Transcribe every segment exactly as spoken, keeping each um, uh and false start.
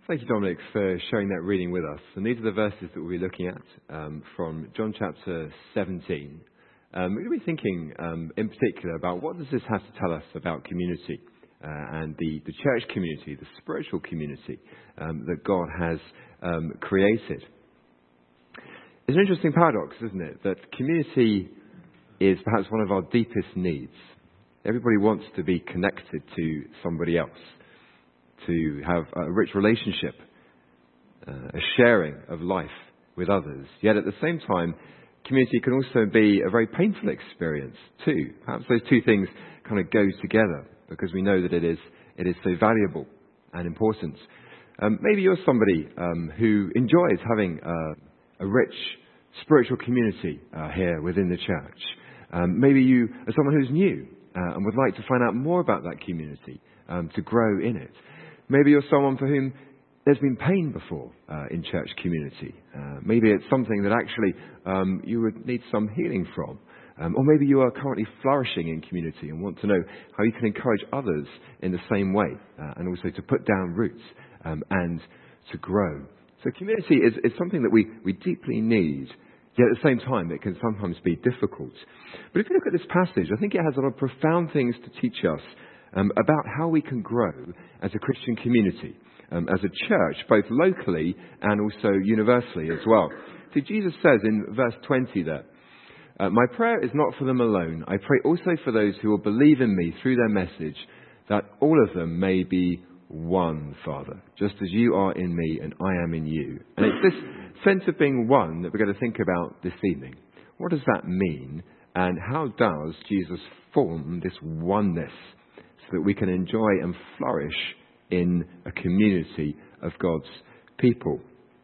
Thank you, Dominic, for sharing that reading with us. And these are the verses that we'll be looking at um, from John chapter seventeen. Um, we're going to be thinking um, in particular about what does this have to tell us about community uh, and the, the church community, the spiritual community um, that God has um, created. It's an interesting paradox, isn't it, that community is perhaps one of our deepest needs. Everybody wants to be connected to somebody else, to have a rich relationship, uh, a sharing of life with others. Yet at the same time, community can also be a very painful experience too. Perhaps those two things kind of go together because we know that it is it is so valuable and important. Um, maybe you're somebody um, who enjoys having uh, a rich spiritual community uh, here within the church. Um, maybe you are someone who's new uh, and would like to find out more about that community, um, to grow in it. Maybe you're someone for whom there's been pain before uh, in church community. Uh, maybe it's something that actually um, you would need some healing from. Um, or maybe you are currently flourishing in community and want to know how you can encourage others in the same way uh, and also to put down roots um, and to grow. So community is, is something that we, we deeply need. Yet at the same time, it can sometimes be difficult. But if you look at this passage, I think it has a lot of profound things to teach us um, about how we can grow as a Christian community, um, as a church, both locally and also universally as well. See, Jesus says in verse twenty there, uh, my prayer is not for them alone. I pray also for those who will believe in me through their message, that all of them may be one, Father, just as you are in me and I am in you. And it's this sense of being one that we're going to think about this evening. What does that mean? And how does Jesus form this oneness so that we can enjoy and flourish in a community of God's people?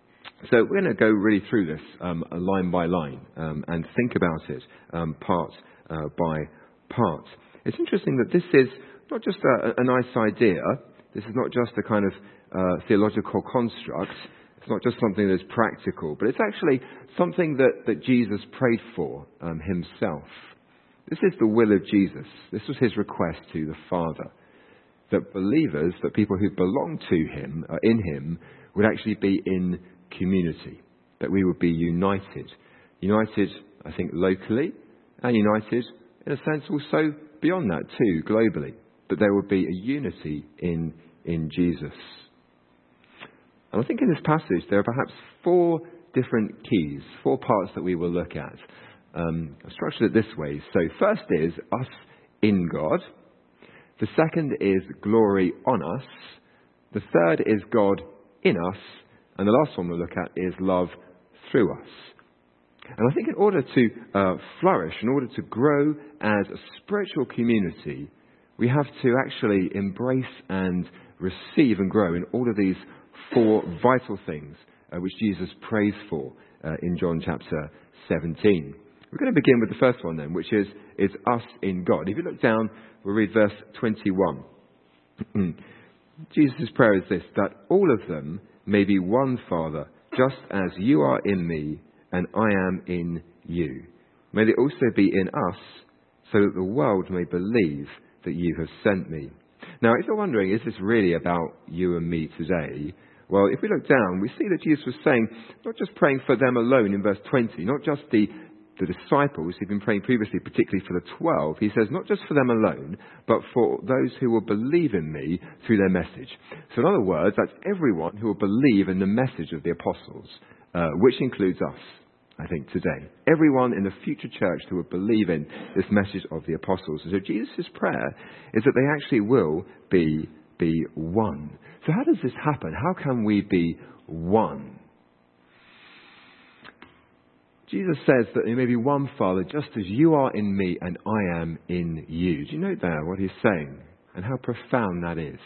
So we're going to go really through this um, line by line um, and think about it um, part uh, by part. It's interesting that this is not just a, a nice idea. This is not just a kind of uh, theological construct. It's not just something that's practical, but it's actually something that, that Jesus prayed for um, himself. This is the will of Jesus. This was his request to the Father, that believers, that people who belong to him, uh, in him, would actually be in community, that we would be united. United, I think, locally, and united, in a sense, also beyond that too, globally. That there would be a unity in, in Jesus. And I think in this passage there are perhaps four different keys, four parts that we will look at. Um, I've structured it this way. So first is us in God. The second is glory on us. The third is God in us. And the last one we'll look at is love through us. And I think in order to uh, flourish, in order to grow as a spiritual community, we have to actually embrace and receive and grow in all of these four vital things uh, which Jesus prays for uh, in John chapter seventeen. We're going to begin with the first one then, which is, is us in God. If you look down, we'll read verse twenty-one. Jesus' prayer is this, that all of them may be one, Father, just as you are in me and I am in you. May they also be in us, so that the world may believe that you have sent me. Now, if you're wondering, is this really about you and me today? Well, if we look down, we see that Jesus was saying, not just praying for them alone in verse twenty, not just the, the disciples who've been praying previously, particularly for the twelve. He says, not just for them alone, but for those who will believe in me through their message. So in other words, that's everyone who will believe in the message of the apostles, uh, which includes us. I think today, everyone in the future church who would believe in this message of the apostles. And so Jesus' prayer is that they actually will be, be one. So how does this happen? How can we be one? Jesus says that there may be one, Father, just as you are in me and I am in you. Do you note there what he's saying and how profound that is?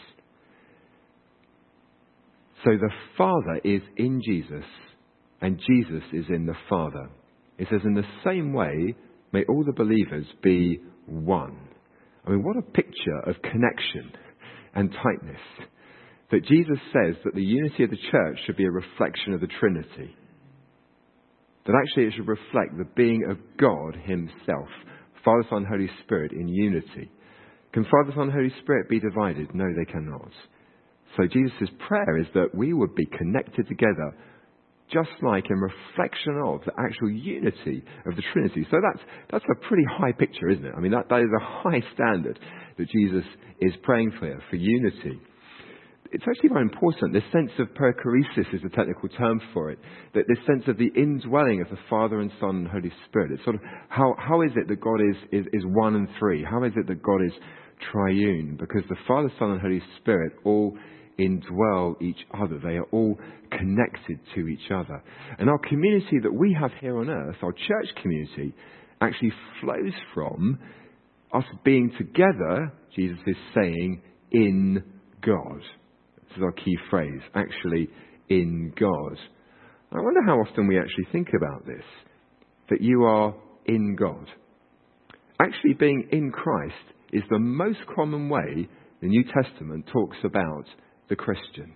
So the Father is in Jesus, and Jesus is in the Father. It says, in the same way, may all the believers be one. I mean, what a picture of connection and tightness. That Jesus says that the unity of the church should be a reflection of the Trinity. That actually it should reflect the being of God himself, Father, Son, Holy Spirit in unity. Can Father, Son, Holy Spirit be divided? No, they cannot. So Jesus' prayer is that we would be connected together, just like in reflection of the actual unity of the Trinity. So that's that's a pretty high picture, isn't it? I mean, that, that is a high standard that Jesus is praying for, for unity. It's actually very important. This sense of perichoresis is the technical term for it. That this sense of the indwelling of the Father and Son and Holy Spirit. It's sort of how how is it that God is, is, is one and three? How is it that God is triune? Because the Father, Son and Holy Spirit all indwell each other. They are all connected to each other. And our community that we have here on earth, our church community, actually flows from us being together, Jesus is saying, in God. This is our key phrase, actually in God. I wonder how often we actually think about this, that you are in God. Actually being in Christ is the most common way the New Testament talks about the Christian.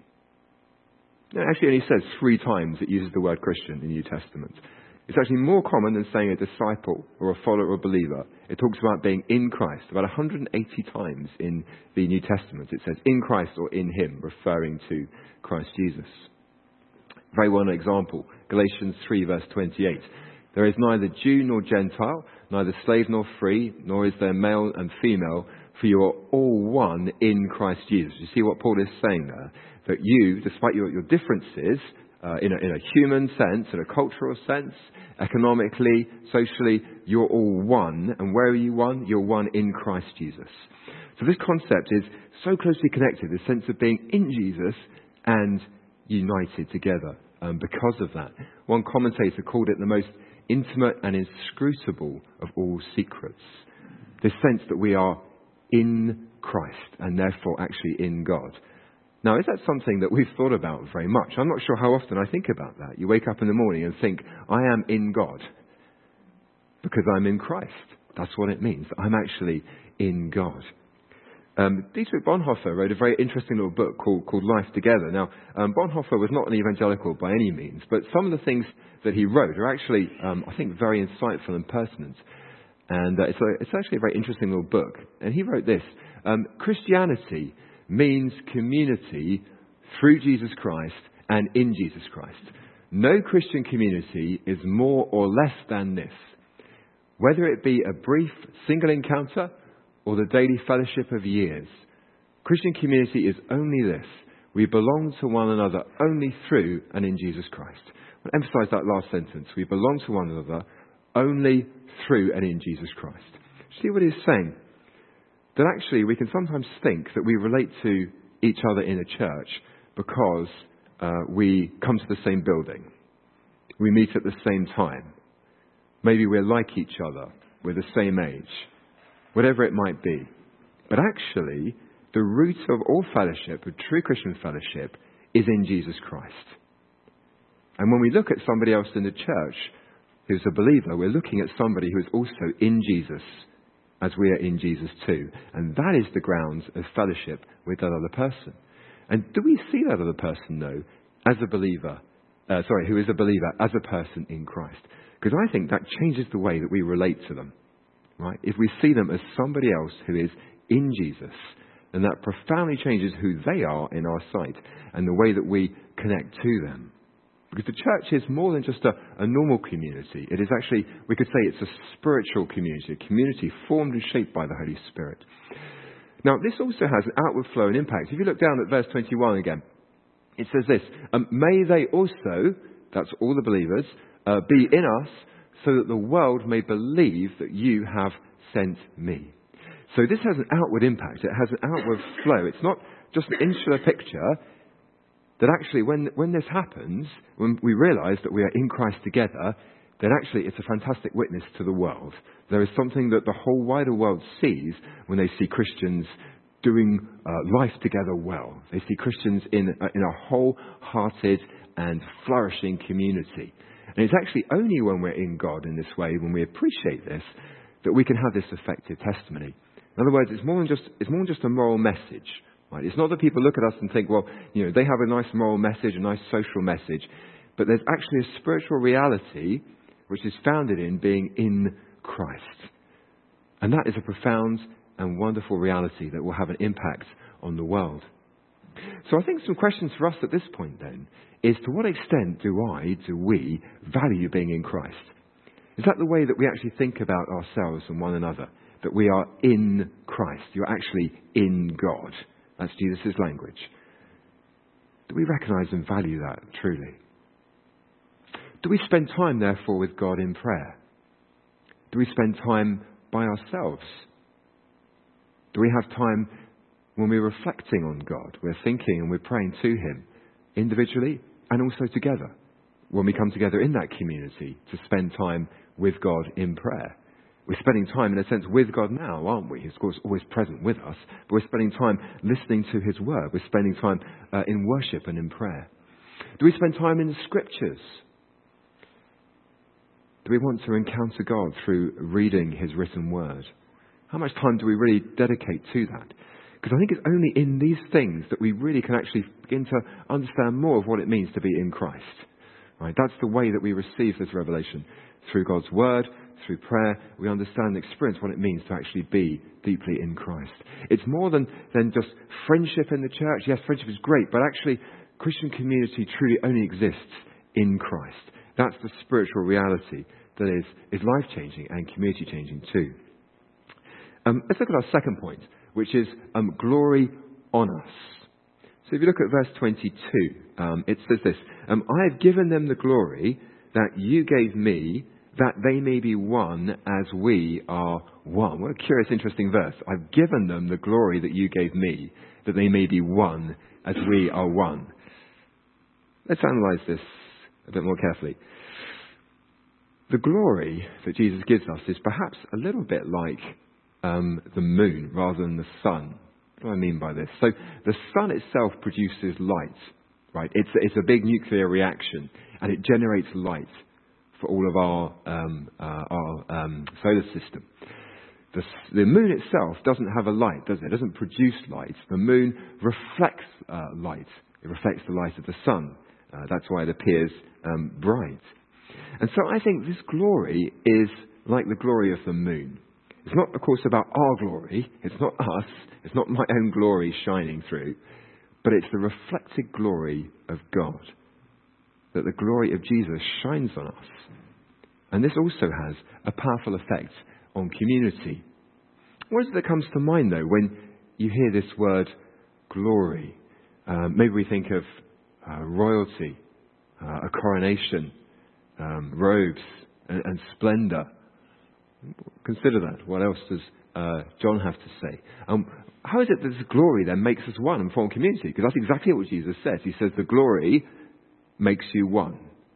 It actually only says three times it uses the word Christian in the New Testament. It's actually more common than saying a disciple or a follower or a believer. It talks about being in Christ about one hundred eighty times in the New Testament. It says in Christ or in him, referring to Christ Jesus. Very well known example, Galatians three verse twenty-eight. There is neither Jew nor Gentile, neither slave nor free, nor is there male and female, for you are all one in Christ Jesus. You see what Paul is saying there? That you, despite your, your differences, uh, in, a, in a human sense, in a cultural sense, economically, socially, you're all one. And where are you one? You're one in Christ Jesus. So this concept is so closely connected, the sense of being in Jesus and united together um, because of that. One commentator called it the most intimate and inscrutable of all secrets. This sense that we are in Christ and therefore actually in God. Now, is that something that we've thought about very much? I'm not sure how often I think about that. You wake up in the morning and think, I am in God because I'm in Christ. That's what it means. I'm actually in God. Um, Dietrich Bonhoeffer wrote a very interesting little book called, called Life Together. Now, um, Bonhoeffer was not an evangelical by any means, but some of the things that he wrote are actually, um, I think, very insightful and pertinent. And uh, it's, a, it's actually a very interesting little book. And he wrote this, um, Christianity means community through Jesus Christ and in Jesus Christ. No Christian community is more or less than this. Whether it be a brief single encounter or the daily fellowship of years, Christian community is only this. We belong to one another only through and in Jesus Christ. I'll emphasize that last sentence. We belong to one another only through and in Jesus Christ. See what he's saying? That actually we can sometimes think that we relate to each other in a church because uh, we come to the same building. We meet at the same time. Maybe we're like each other. We're the same age. Whatever it might be. But actually, the root of all fellowship, of true Christian fellowship, is in Jesus Christ. And when we look at somebody else in the church who's a believer, we're looking at somebody who is also in Jesus, as we are in Jesus too. And that is the grounds of fellowship with that other person. And do we see that other person, though, as a believer, uh, sorry, who is a believer, as a person in Christ? Because I think that changes the way that we relate to them, right? If we see them as somebody else who is in Jesus, then that profoundly changes who they are in our sight and the way that we connect to them. Because the church is more than just a, a normal community. It is actually, we could say it's a spiritual community, a community formed and shaped by the Holy Spirit. Now, this also has an outward flow and impact. If you look down at verse twenty-one again, it says this, um, may they also, that's all the believers, uh, be in us so that the world may believe that you have sent me. So this has an outward impact. It has an outward flow. It's not just an insular picture. That actually, when, when this happens, when we realise that we are in Christ together, then actually it's a fantastic witness to the world. There is something that the whole wider world sees when they see Christians doing uh, life together well. They see Christians in, uh, in a wholehearted and flourishing community. And it's actually only when we're in God in this way, when we appreciate this, that we can have this effective testimony. In other words, it's more than just, it's more than just a moral message. Right? It's not that people look at us and think, well, you know, they have a nice moral message, a nice social message. But there's actually a spiritual reality which is founded in being in Christ. And that is a profound and wonderful reality that will have an impact on the world. So I think some questions for us at this point then is, to what extent do I, do we value being in Christ? Is that the way that we actually think about ourselves and one another? That we are in Christ. You're actually in God. That's Jesus' language. Do we recognise and value that truly? Do we spend time, therefore, with God in prayer? Do we spend time by ourselves? Do we have time when we're reflecting on God? We're thinking and we're praying to Him individually and also together. When we come together in that community to spend time with God in prayer. We're spending time, in a sense, with God now, aren't we? He's, of course, always present with us, but we're spending time listening to His word. We're spending time uh, in worship and in prayer. Do we spend time in the Scriptures? Do we want to encounter God through reading His written word? How much time do we really dedicate to that? Because I think it's only in these things that we really can actually begin to understand more of what it means to be in Christ. Right? That's the way that we receive this revelation. Through God's word, through prayer, we understand and experience what it means to actually be deeply in Christ. It's more than, than just friendship in the church. Yes, friendship is great, but actually Christian community truly only exists in Christ. That's the spiritual reality that is, is life-changing and community-changing too. Um, let's look at our second point, which is um, glory on us. So if you look at verse twenty-two, um, it says this, um, I have given them the glory that you gave me, that they may be one as we are one. What a curious, interesting verse. I've given them the glory that you gave me, that they may be one as we are one. Let's analyse this a bit more carefully. The glory that Jesus gives us is perhaps a little bit like um, the moon rather than the sun. What do I mean by this? So the sun itself produces light, right? It's, it's a big nuclear reaction, and it generates light for all of our, um, uh, our um, solar system. The, the moon itself doesn't have a light, does it? It doesn't produce light. The moon reflects uh, light. It reflects the light of the sun. Uh, that's why it appears um, bright. And so I think this glory is like the glory of the moon. It's not, of course, about our glory. It's not us. It's not my own glory shining through. But it's the reflected glory of God. That the glory of Jesus shines on us. And this also has a powerful effect on community. What is it that comes to mind, though, when you hear this word glory? Um, maybe we think of uh, royalty, uh, a coronation, um, robes and, and splendour. Consider that. What else does uh, John have to say? Um, how is it that this glory then makes us one and form community? Because that's exactly what Jesus says. He says the glory makes you one.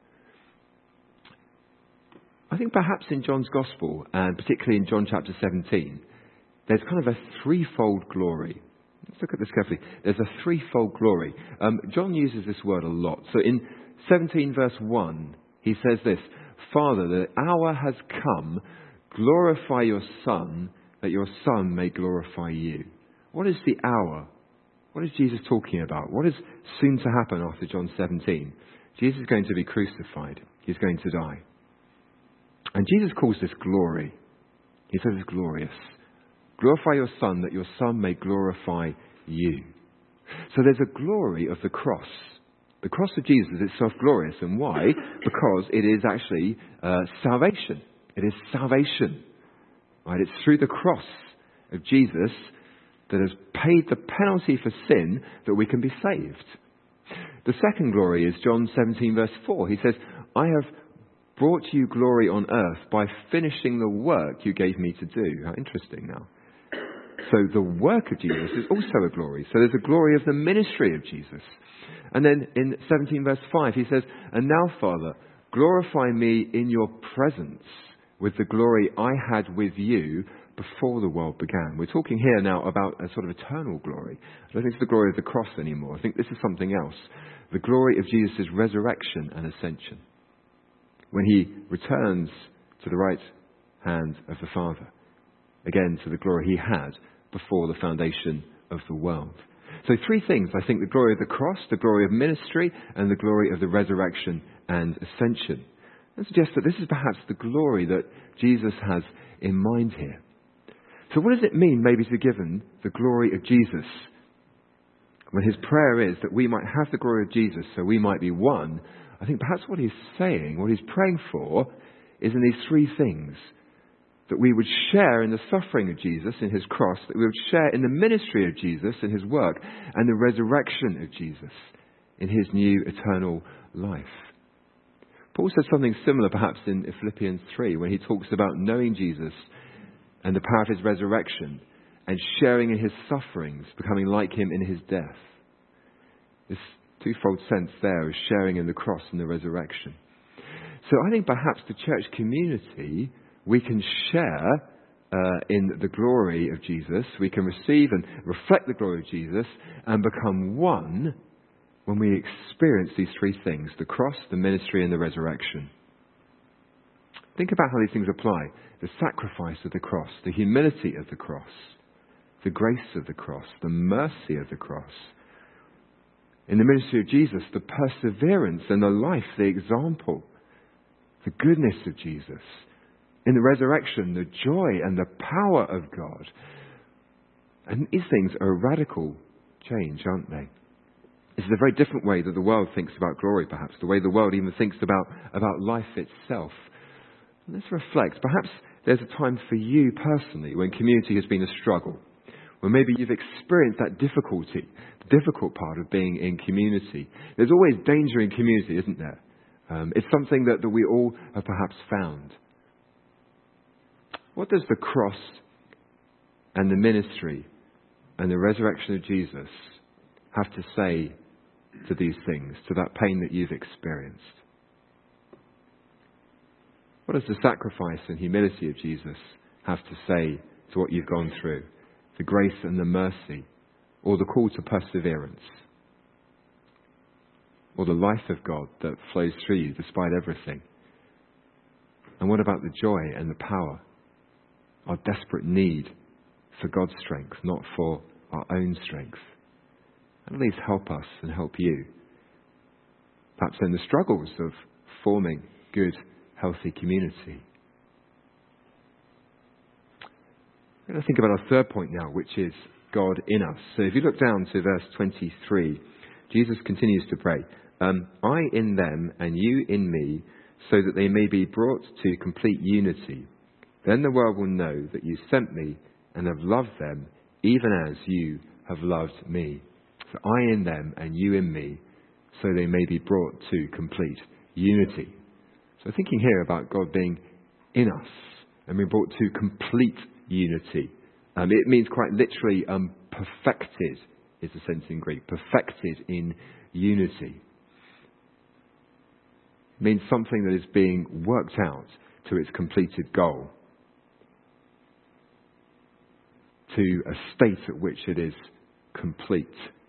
I think perhaps in John's Gospel, and particularly in John chapter seventeen, there's kind of a threefold glory. Let's look at this carefully. There's a threefold glory. Um, John uses this word a lot. So in seventeen verse one, he says this, Father, the hour has come, glorify your Son, that your Son may glorify you. What is the hour? What is Jesus talking about? What is soon to happen after John seventeen? Jesus is going to be crucified. He's going to die. And Jesus calls this glory. He says it's glorious. Glorify your Son, that your Son may glorify you. So there's a glory of the cross. The cross of Jesus is itself glorious. And why? Because it is actually uh, salvation. It is salvation. Right? It's through the cross of Jesus that has paid the penalty for sin that we can be saved. The second glory is John seventeen verse four. He says, I have brought you glory on earth by finishing the work you gave me to do. How interesting now. So the work of Jesus is also a glory. So there's a glory of the ministry of Jesus. And then in seventeen verse five, he says, and now, Father, glorify me in your presence with the glory I had with you before the world began. We're talking here now about a sort of eternal glory. I don't think it's the glory of the cross anymore. I think this is something else. The glory of Jesus' resurrection and ascension. When he returns to the right hand of the Father. Again, to the glory he had before the foundation of the world. So three things. I think the glory of the cross, the glory of ministry, and the glory of the resurrection and ascension. I suggest that this is perhaps the glory that Jesus has in mind here. So what does it mean maybe to be given the glory of Jesus? when his prayer is that we might have the glory of Jesus so we might be one, I think perhaps what he's saying, what he's praying for, is in these three things. That we would share in the suffering of Jesus in his cross, that we would share in the ministry of Jesus in his work, and the resurrection of Jesus in his new eternal life. Paul says something similar perhaps in Philippians three, when he talks about knowing Jesus and the power of his resurrection and sharing in his sufferings, becoming like him in his death. This twofold sense there is sharing in the cross and the resurrection. So I think perhaps the church community, we can share uh, in the glory of Jesus. We can receive and reflect the glory of Jesus and become one when we experience these three things: the cross, the ministry, and the resurrection. Think about how these things apply. The sacrifice of the cross, the humility of the cross, the grace of the cross, the mercy of the cross. In the ministry of Jesus, the perseverance and the life, the example, the goodness of Jesus. In the resurrection, the joy and the power of God. And these things are a radical change, aren't they? This is a very different way that the world thinks about glory, perhaps. The way the world even thinks about, about life itself. And let's reflect. Perhaps there's a time for you personally when community has been a struggle. When maybe you've experienced that difficulty, the difficult part of being in community. There's always danger in community, isn't there? Um, it's something that, that we all have perhaps found. What does the cross and the ministry and the resurrection of Jesus have to say to these things, to that pain that you've experienced? What does the sacrifice and humility of Jesus have to say to what you've gone through? The grace and the mercy, or the call to perseverance, or the life of God that flows through you despite everything? And what about the joy and the power? Our desperate need for God's strength, not for our own strength. And at least help us and help you. Perhaps in the struggles of forming good, healthy community. We're going to think about our third point now, which is God in us. So if you look down to verse twenty-three, Jesus continues to pray, um, I in them and you in me, so that they may be brought to complete unity. Then the world will know that you sent me and have loved them, even as you have loved me. So I in them and you in me, so they may be brought to complete unity. So thinking here about God being in us and being brought to complete unity. Um, it means quite literally um, perfected is the sense in Greek. Perfected in unity. It means something that is being worked out to its completed goal. To a state at which it is complete.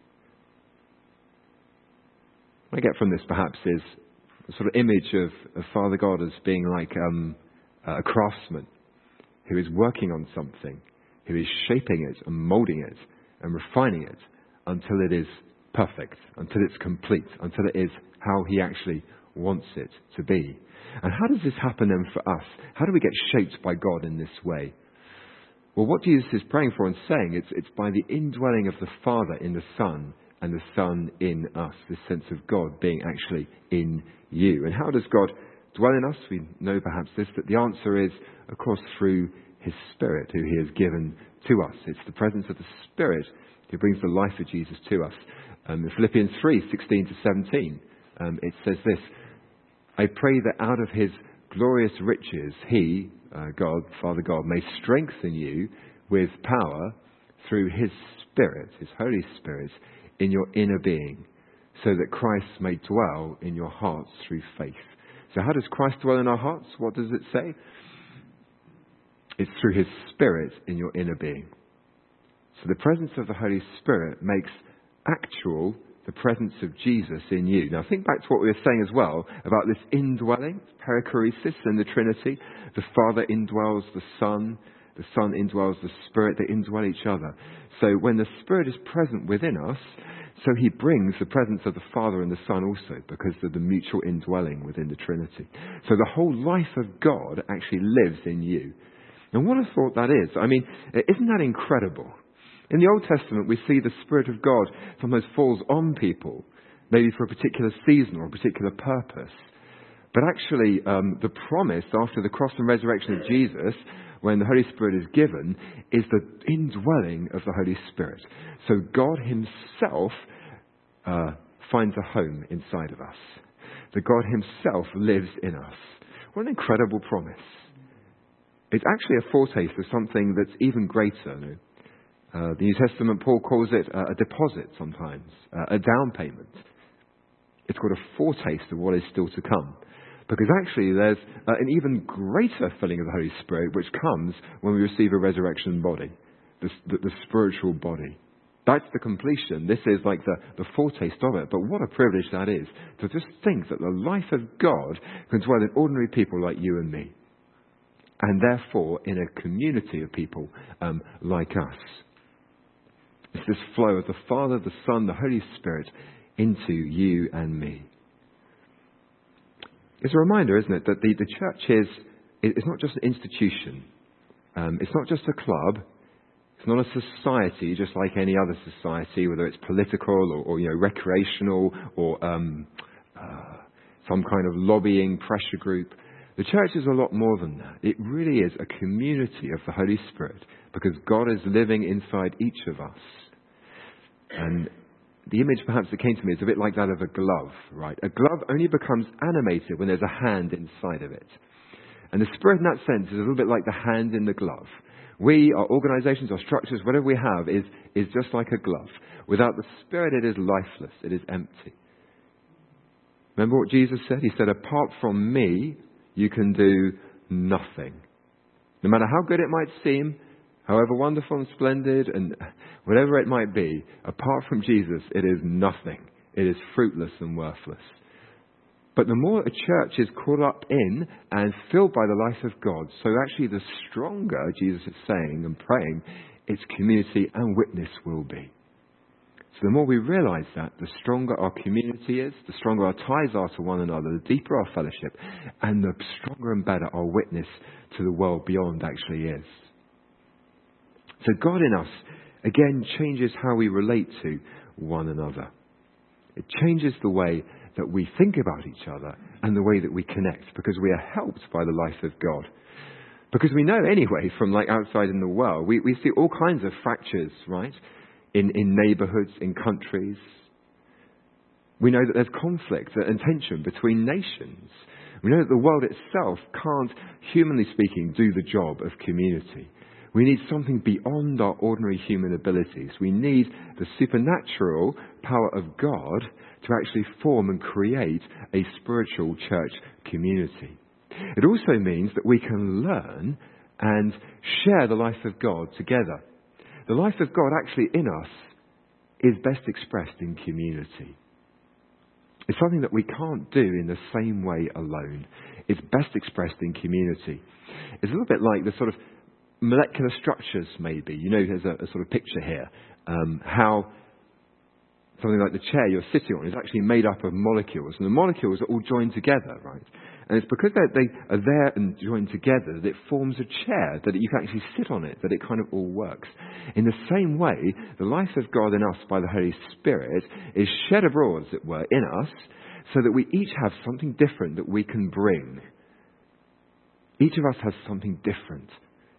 What I get from this perhaps is a sort of image of, of Father God as being like um, a craftsman who is working on something, who is shaping it and moulding it and refining it until it is perfect, until it's complete, until it is how he actually wants it to be. And how does this happen then for us? How do we get shaped by God in this way? Well, what Jesus is praying for and saying, it's, it's by the indwelling of the Father in the Son and the Son in us, this sense of God being actually in you. And how does God dwell in us? We know perhaps this, that the answer is, of course, through his Spirit, who he has given to us. It's the presence of the Spirit who brings the life of Jesus to us. Um, in Philippians three, sixteen to seventeen, um, it says this, I pray that out of his glorious riches, he, uh, God, Father God, may strengthen you with power through his Spirit, his Holy Spirit, in your inner being, so that Christ may dwell in your hearts through faith. So how does Christ dwell in our hearts? What does it say? It's through his Spirit in your inner being. So the presence of the Holy Spirit makes actual the presence of Jesus in you. Now think back to what we were saying as well about this indwelling, perichoresis in the Trinity. The Father indwells the Son, the Son indwells the Spirit, they indwell each other. So when the Spirit is present within us, so he brings the presence of the Father and the Son also, because of the mutual indwelling within the Trinity. So the whole life of God actually lives in you. And what a thought that is. I mean, isn't that incredible? In the Old Testament, we see the Spirit of God sometimes falls on people, maybe for a particular season or a particular purpose. But actually, um, the promise after the cross and resurrection of Jesus, when the Holy Spirit is given, is the indwelling of the Holy Spirit. So God himself uh, finds a home inside of us. That God himself lives in us. What an incredible promise. It's actually a foretaste of something that's even greater. No? Uh, the New Testament, Paul calls it uh, a deposit sometimes, uh, a down payment. It's got a foretaste of what is still to come. Because actually there's uh, an even greater filling of the Holy Spirit which comes when we receive a resurrection body, the, the, the spiritual body. That's the completion. This is like the, the foretaste of it. But what a privilege that is, to just think that the life of God can dwell in ordinary people like you and me. And therefore in a community of people um, like us. It's this flow of the Father, the Son, the Holy Spirit into you and me. It's a reminder, isn't it, that the, the church is it's not just an institution. Um, it's not just a club. It's not a society just like any other society, whether it's political or, or you know, recreational or um, uh, some kind of lobbying pressure group. The church is a lot more than that. It really is a community of the Holy Spirit because God is living inside each of us. And the image perhaps that came to me is a bit like that of a glove, right? A glove only becomes animated when there's a hand inside of it. And the Spirit in that sense is a little bit like the hand in the glove. We, our organizations, our structures, whatever we have is, is just like a glove. Without the Spirit, it is lifeless. It is empty. Remember what Jesus said? He said, apart from me, you can do nothing. No matter how good it might seem, however wonderful and splendid and whatever it might be, apart from Jesus, it is nothing. It is fruitless and worthless. But the more a church is caught up in and filled by the life of God, so actually the stronger, Jesus is saying and praying, its community and witness will be. So the more we realise that, the stronger our community is, the stronger our ties are to one another, the deeper our fellowship, and the stronger and better our witness to the world beyond actually is. So God in us, again, changes how we relate to one another. It changes the way that we think about each other and the way that we connect because we are helped by the life of God. Because we know anyway from like outside in the world, we, we see all kinds of fractures, right? In, in neighbourhoods, in countries. We know that there's conflict and tension between nations. We know that the world itself can't, humanly speaking, do the job of community. We need something beyond our ordinary human abilities. We need the supernatural power of God to actually form and create a spiritual church community. It also means that we can learn and share the life of God together. The life of God actually in us is best expressed in community. It's something that we can't do in the same way alone. It's best expressed in community. It's a little bit like the sort of molecular structures, maybe. You know, there's a, a sort of picture here. Um, how something like the chair you're sitting on is actually made up of molecules. And the molecules are all joined together, right? And it's because they are there and joined together that it forms a chair, that you can actually sit on it, that it kind of all works. In the same way, the life of God in us by the Holy Spirit is shed abroad, as it were, in us, so that we each have something different that we can bring. Each of us has something different.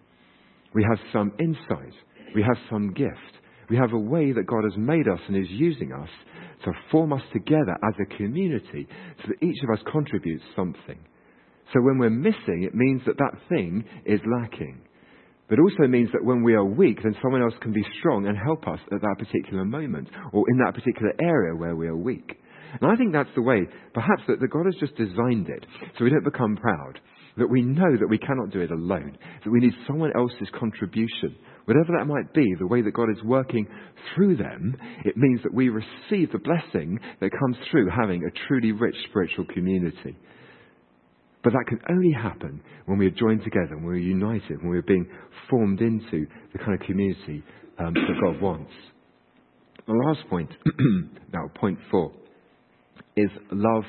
We have some insight. We have some gift. We have a way that God has made us and is using us to form us together as a community so that each of us contributes something. So when we're missing, it means that that thing is lacking. But it also means that when we are weak, then someone else can be strong and help us at that particular moment or in that particular area where we are weak. And I think that's the way, perhaps, that, that God has just designed it so we don't become proud. That we know that we cannot do it alone. That we need someone else's contribution. Whatever that might be, the way that God is working through them, it means that we receive the blessing that comes through having a truly rich spiritual community. But that can only happen when we are joined together, when we're united, when we're being formed into the kind of community um, that God wants. The last point, now point four, is love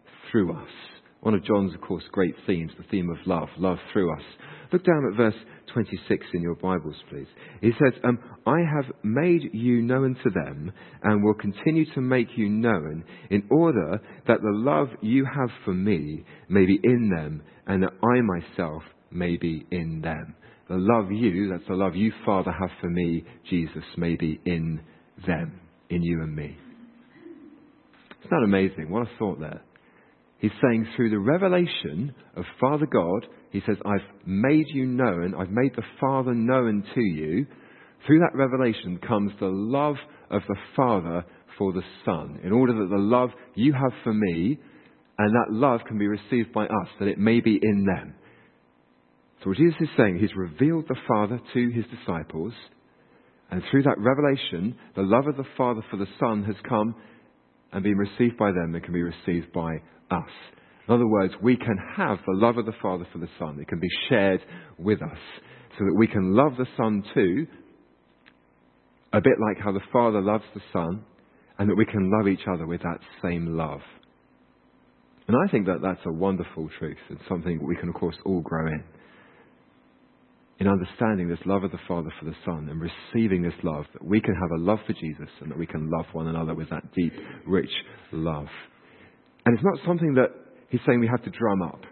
through us. One of John's, of course, great themes, the theme of love, love through us. Look down at verse twenty-six in your Bibles, please. He says, um, I have made you known to them and will continue to make you known in order that the love you have for me may be in them and that I myself may be in them. The love you, that's the love you, Father, have for me, Jesus, may be in them, in you and me. Isn't that amazing? What a thought there. He's saying through the revelation of Father God, he says, I've made you known, I've made the Father known to you. Through that revelation comes the love of the Father for the Son, in order that the love you have for me, and that love can be received by us, that it may be in them. So what Jesus is saying, he's revealed the Father to his disciples, and through that revelation, the love of the Father for the Son has come and been received by them and can be received by us. In other words, we can have the love of the Father for the Son. It can be shared with us so that we can love the Son too, a bit like how the Father loves the Son, and that we can love each other with that same love. And I think that that's a wonderful truth and something we can, of course, all grow in. In understanding this love of the Father for the Son and receiving this love, that we can have a love for Jesus and that we can love one another with that deep, rich love. And it's not something that he's saying we have to drum up.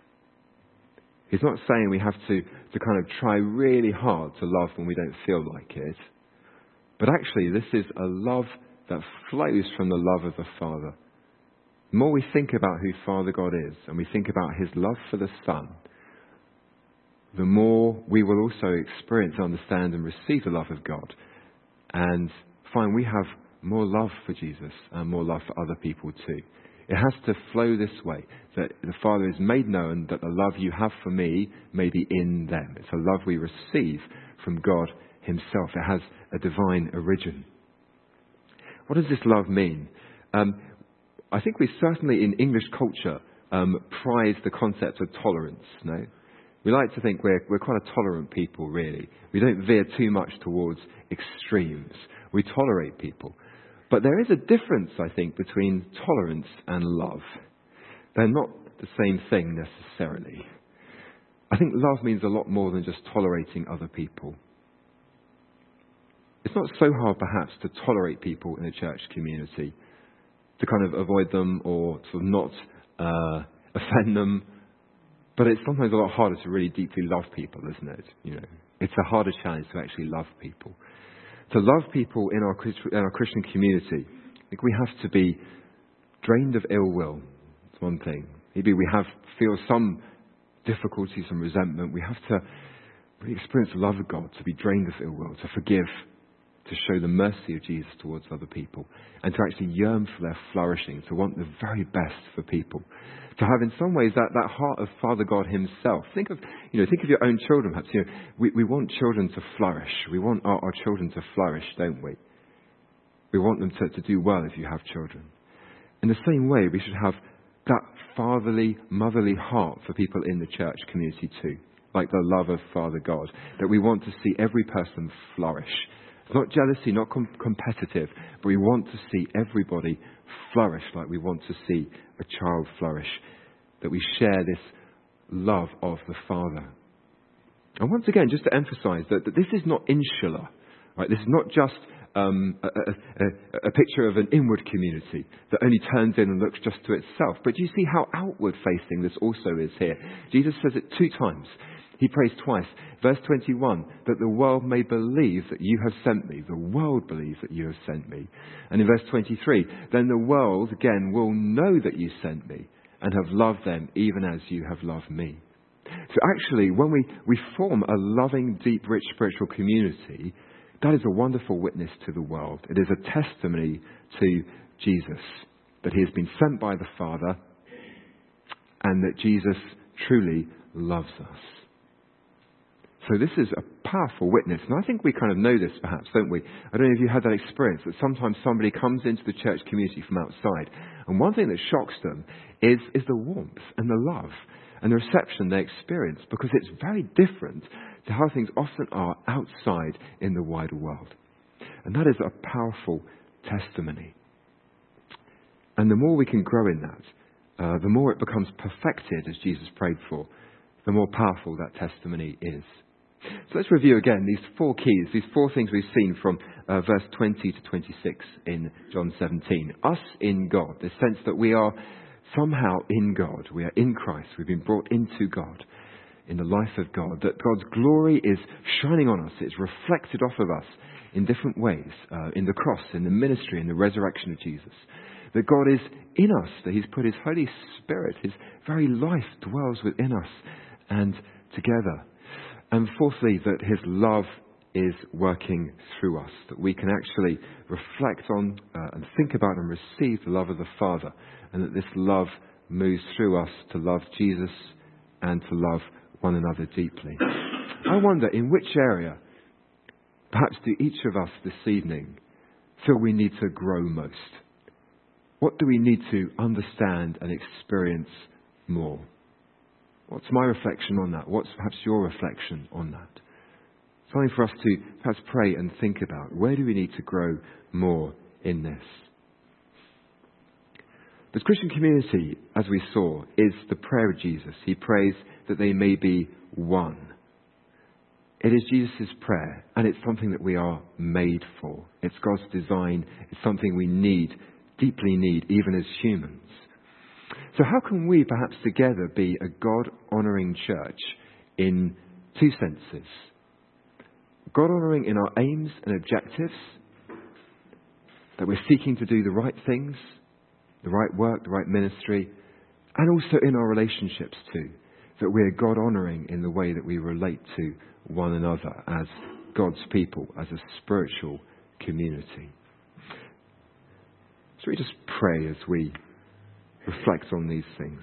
He's not saying we have to, to kind of try really hard to love when we don't feel like it. But actually, this is a love that flows from the love of the Father. The more we think about who Father God is and we think about his love for the Son, the more we will also experience, understand and receive the love of God and find we have more love for Jesus and more love for other people too. It has to flow this way, that the Father is made known that the love you have for me may be in them. It's a love we receive from God himself. It has a divine origin. What does this love mean? Um, I think we certainly in English culture um, prize the concept of tolerance, no? We like to think we're, we're quite a tolerant people, really. We don't veer too much towards extremes. We tolerate people. But there is a difference, I think, between tolerance and love. They're not the same thing necessarily. I think love means a lot more than just tolerating other people. It's not so hard, perhaps, to tolerate people in a church community, to kind of avoid them or to not uh, offend them. But it's sometimes a lot harder to really deeply love people, isn't it? You know, it's a harder challenge to actually love people. To love people in our, in our Christian community, I think we have to be drained of ill will. It's one thing. Maybe we have feel some difficulties and resentment. We have to really experience the love of God, to be drained of ill will, to forgive, to show the mercy of Jesus towards other people, and to actually yearn for their flourishing, to want the very best for people. To have in some ways that, that heart of Father God himself. Think of, you know, think of your own children perhaps. You know, we, we want children to flourish. We want our, our children to flourish, don't we? We want them to, to do well if you have children. In the same way, we should have that fatherly, motherly heart for people in the church community too. Like the love of Father God. That we want to see every person flourish. It's not jealousy, not com- competitive, but we want to see everybody flourish like we want to see a child flourish. That we share this love of the Father. And once again, just to emphasize that, that this is not insular. Right? This is not just um, a, a, a, a picture of an inward community that only turns in and looks just to itself. But do you see how outward facing this also is here? Jesus says it two times. He prays twice. Verse twenty-one, that the world may believe that you have sent me. The world believes that you have sent me. And in verse twenty-three, then the world again will know that you sent me and have loved them even as you have loved me. So actually, when we, we form a loving, deep, rich spiritual community, that is a wonderful witness to the world. It is a testimony to Jesus, that he has been sent by the Father and that Jesus truly loves us. So this is a powerful witness. And I think we kind of know this perhaps, don't we? I don't know if you had that experience that sometimes somebody comes into the church community from outside. And one thing that shocks them is, is the warmth and the love and the reception they experience, because it's very different to how things often are outside in the wider world. And that is a powerful testimony. And the more we can grow in that, uh, the more it becomes perfected, as Jesus prayed for, the more powerful that testimony is. So let's review again these four keys, these four things we've seen from uh, verse twenty to twenty-six in John seventeen. Us in God, the sense that we are somehow in God. We are in Christ. We've been brought into God, in the life of God. That God's glory is shining on us. It's reflected off of us in different ways, uh, in the cross, in the ministry, in the resurrection of Jesus. That God is in us, that He's put His Holy Spirit, His very life dwells within us and together. And fourthly, that His love is working through us, that we can actually reflect on uh, and think about and receive the love of the Father, and that this love moves through us to love Jesus and to love one another deeply. I wonder, in which area, perhaps do each of us this evening feel we need to grow most? What do we need to understand and experience more? What's my reflection on that? What's perhaps your reflection on that? Something for us to perhaps pray and think about. Where do we need to grow more in this? The Christian community, as we saw, is the prayer of Jesus. He prays that they may be one. It is Jesus' prayer, and it's something that we are made for. It's God's design. It's something we need, deeply need, even as humans. So how can we perhaps together be a God-honouring church in two senses? God-honouring in our aims and objectives, that we're seeking to do the right things, the right work, the right ministry, and also in our relationships too, that we're God-honouring in the way that we relate to one another as God's people, as a spiritual community. So we just pray as we reflect on these things.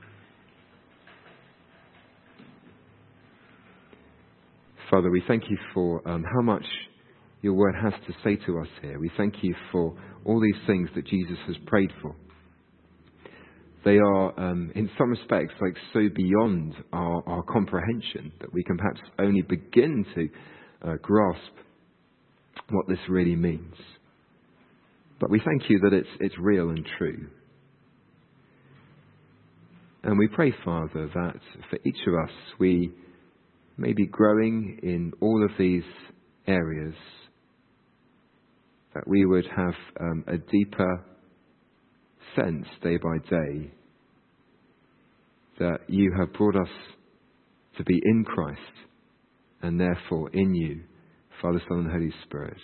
Father, we thank you for um, how much your word has to say to us here. We thank you for all these things that Jesus has prayed for. They are, um, in some respects, like so beyond our, our comprehension that we can perhaps only begin to uh, grasp what this really means. But we thank you that it's it's real and true. And we pray, Father, that for each of us, we may be growing in all of these areas, that we would have um, a deeper sense day by day that you have brought us to be in Christ and therefore in you, Father, Son and Holy Spirit.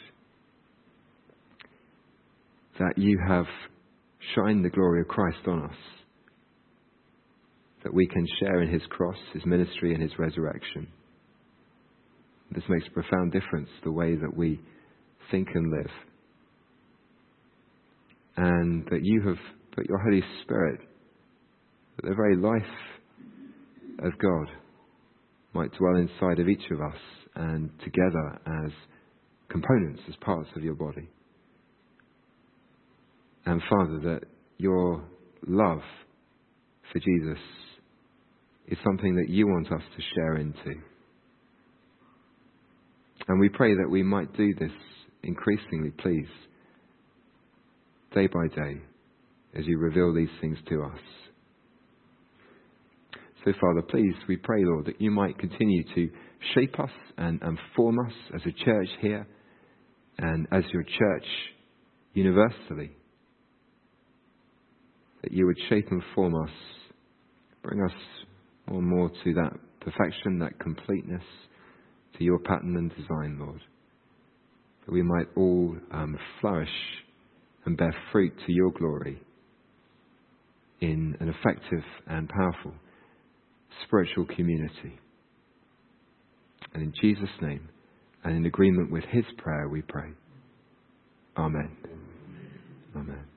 That you have shined the glory of Christ on us, that we can share in his cross, his ministry and his resurrection. This makes a profound difference to the way that we think and live. And that you have put your Holy Spirit, that the very life of God might dwell inside of each of us and together as components, as parts of your body. And Father, that your love for Jesus is something that you want us to share into. And we pray that we might do this increasingly, please, day by day, as you reveal these things to us. So, Father, please, we pray, Lord, that you might continue to shape us and, and form us as a church here and as your church universally. That you would shape and form us, bring us more and more to that perfection, that completeness, to your pattern and design, Lord. That we might all um, flourish and bear fruit to your glory in an effective and powerful spiritual community. And in Jesus' name, and in agreement with his prayer, we pray. Amen. Amen.